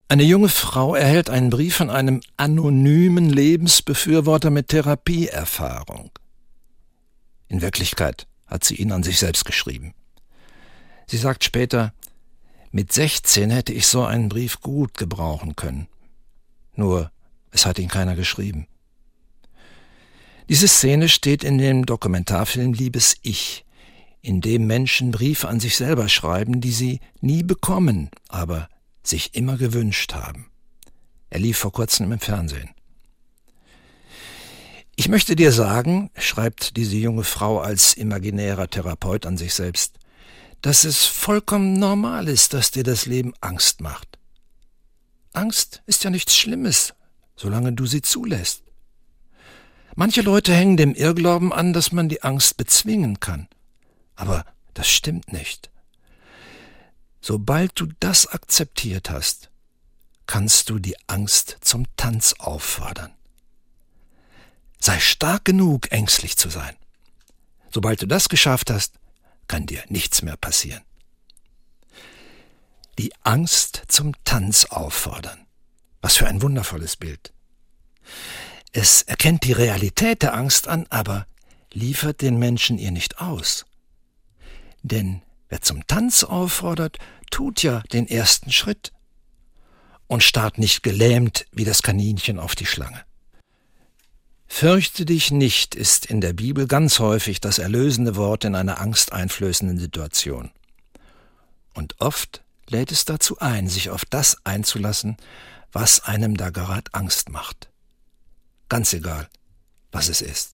Eine junge Frau erhält einen Brief von einem anonymen Lebensbefürworter mit Therapieerfahrung. In Wirklichkeit hat sie ihn an sich selbst geschrieben. Sie sagt später, mit 16 hätte ich so einen Brief gut gebrauchen können. Nur, es hat ihn keiner geschrieben. Diese Szene steht in dem Dokumentarfilm Liebes Ich, in dem Menschen Briefe an sich selber schreiben, die sie nie bekommen, aber sich immer gewünscht haben. Er lief vor kurzem im Fernsehen. Ich möchte dir sagen, schreibt diese junge Frau als imaginärer Therapeut an sich selbst, dass es vollkommen normal ist, dass dir das Leben Angst macht. Angst ist ja nichts Schlimmes, solange du sie zulässt. Manche Leute hängen dem Irrglauben an, dass man die Angst bezwingen kann. Aber das stimmt nicht. Sobald du das akzeptiert hast, kannst du die Angst zum Tanz auffordern. Sei stark genug, ängstlich zu sein. Sobald du das geschafft hast, kann dir nichts mehr passieren. Die Angst zum Tanz auffordern. Was für ein wundervolles Bild. Es erkennt die Realität der Angst an, aber liefert den Menschen ihr nicht aus. Denn wer zum Tanz auffordert, tut ja den ersten Schritt und starrt nicht gelähmt wie das Kaninchen auf die Schlange. Fürchte dich nicht ist in der Bibel ganz häufig das erlösende Wort in einer angsteinflößenden Situation. Und oft lädt es dazu ein, sich auf das einzulassen, was einem da gerade Angst macht. Ganz egal, was es ist.